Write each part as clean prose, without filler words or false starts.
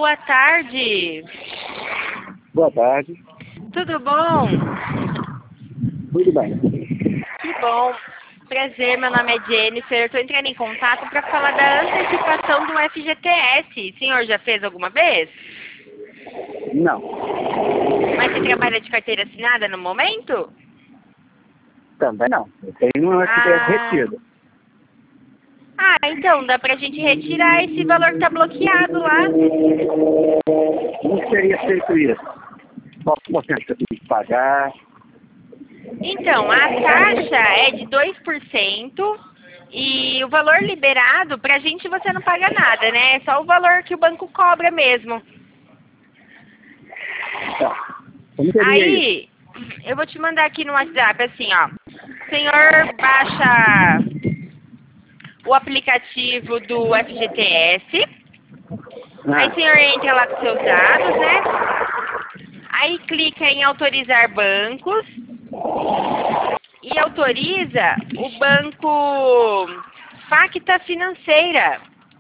boa tarde. Boa tarde. Tudo bom? Tudo bem. Que bom. Prazer, meu nome é Jennifer. Estou entrando em contato para falar da antecipação do FGTS. O senhor já fez alguma vez? Não. Mas você trabalha de carteira assinada no momento? Também não. Eu tenho uma FGTS retida. Então dá pra gente retirar esse valor que tá bloqueado lá. Como seria feito isso? Qual porcentagem que eu tenho que pagar? Então, a taxa é de 2% e o valor liberado, pra gente você não paga nada, né? É só o valor que o banco cobra mesmo. Tá. Como seria isso? Aí, eu vou te mandar aqui no WhatsApp, assim, ó. O senhor baixa o aplicativo do FGTS. Aí o senhor entra lá com seus dados, né? Aí clica em autorizar bancos. E autoriza o banco Facta Financeira.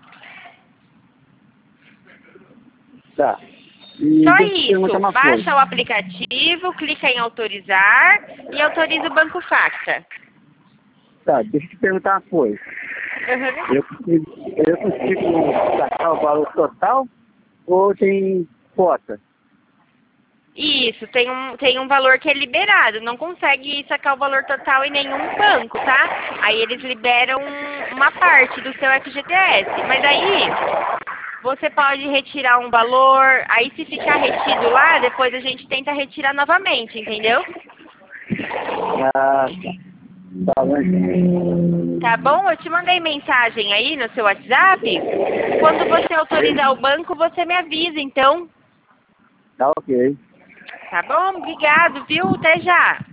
Tá. E Só deixa eu te perguntar isso. uma Baixa coisa. o aplicativo, clica em autorizar e autoriza o banco Facta. Tá, deixa eu te perguntar uma coisa. Uhum. Eu consigo sacar o valor total ou tem cota? Isso, tem um valor que é liberado. Não consegue sacar o valor total em nenhum banco, tá? Aí eles liberam uma parte do seu FGTS. Mas aí você pode retirar um valor, aí se ficar retido lá, depois a gente tenta retirar novamente, entendeu? Ah, tá bom. Tá bom? Eu te mandei mensagem aí no seu WhatsApp. Quando você autorizar o banco, você me avisa, então. Tá ok. Tá bom? Obrigado, viu? Até já.